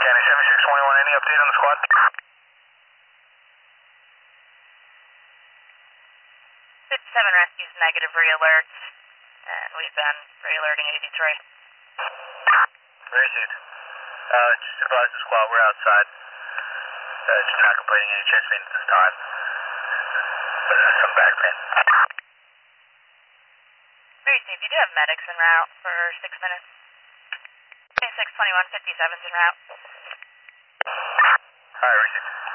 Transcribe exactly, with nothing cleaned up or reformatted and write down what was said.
County seventy-six twenty-one, any update on the squad? fifty-seven rescues negative re-alerts, and we've been re-alerting eighty-three. Received. Uh, just advise the squad, we're outside. Uh, just not completing any chest pain at this time. But uh, some back pain. Received. You do have medics en route for six minutes. twenty-six twenty-one, fifty-seven's en route. Alright, received.